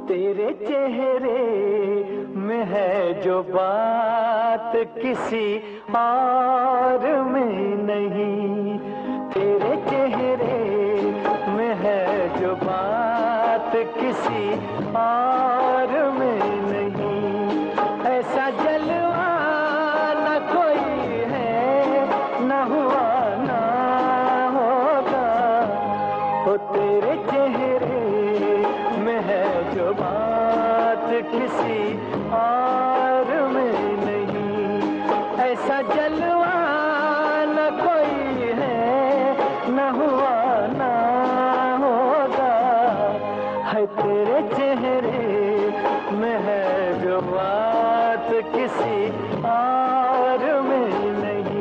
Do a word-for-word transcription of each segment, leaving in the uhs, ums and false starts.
तेरे चेहरे में है जो बात किसी और में नहीं, तेरे चेहरे में है जो बात किसी और में नहीं। ऐसा जलवा न कोई है, न हुआ ना होगा। ओ तेरे चेहरे में है जो बात किसी और में नहीं। ऐसा जलवा न कोई है, न हुआ ना होगा। है तेरे चेहरे में है जो बात किसी और में नहीं।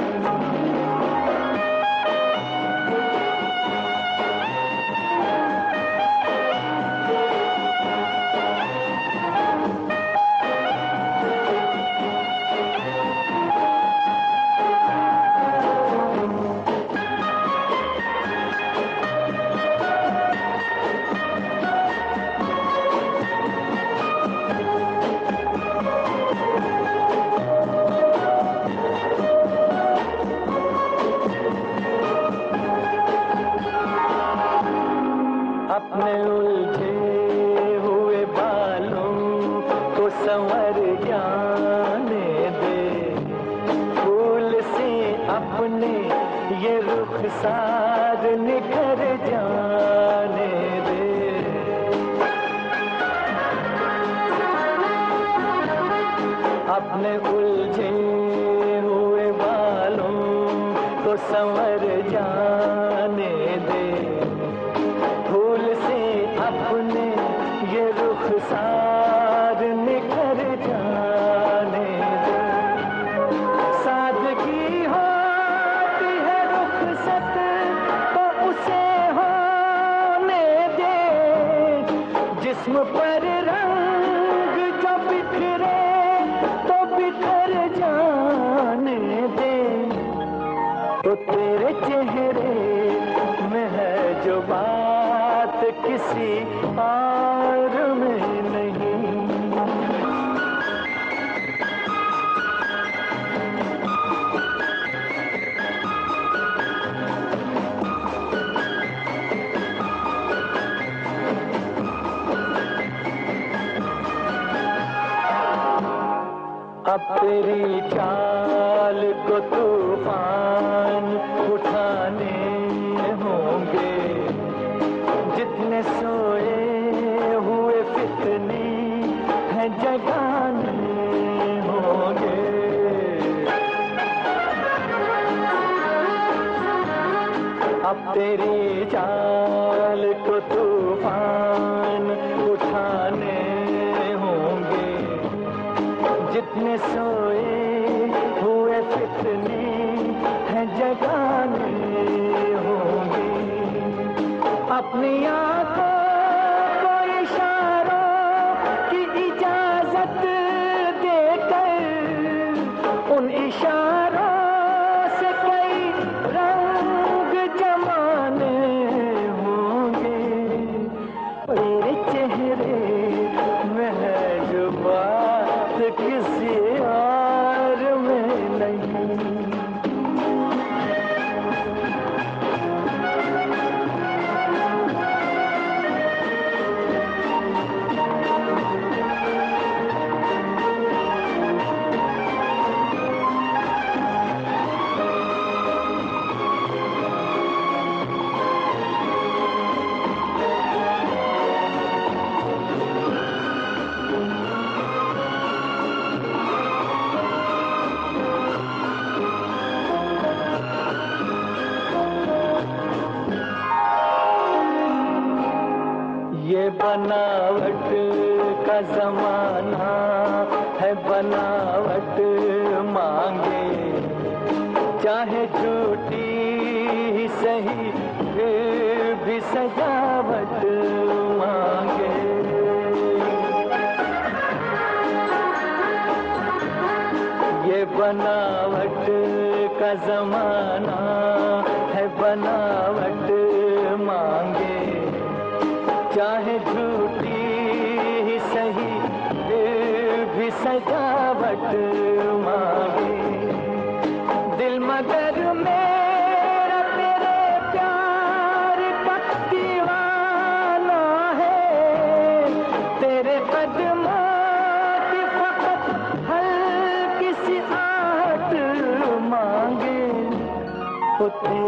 अपने उलझे हुए बालों को संवर जाने दे, फूल से अपने ये रुखसार निखर जाने दे। अपने उलझे हुए बालों को संवर जाने दे, अपने ये रुखसार निखर जाने दे। सादगी होती है रुखसत तो उसे होने दे, जिस्म पर रंग जो बिखरे तो बिखर जाने दे। तो तेरे चेहरे में है जो बात किसी और में नहीं। अब तेरी चाल को तूफान उठाने होंगे, जितने सोए हुए फितने हैं जगाने होंगे। अब तेरी चाल को तूफान उठाने होंगे, जितने सोए हुए फितने हैं जगाने होंगे। अपनी आंखों को इशारों की इजाजत देकर उन इशारों से कई रंग जमाने होंगे। तेरे चेहरे में है जो बात किसी और में नहीं। ये बनावट का जमाना है, बनावट मांगे, चाहे झूठी ही सही फिर भी सजावट मांगे। ये बनावट का जमाना है, बनावट मांगे, चाहे झूठी मांगे। दिल मगर मेरा तेरे प्यार का दीवाना है, तेरे कदमों की फकत हल्की सी आहट मांगे। ओ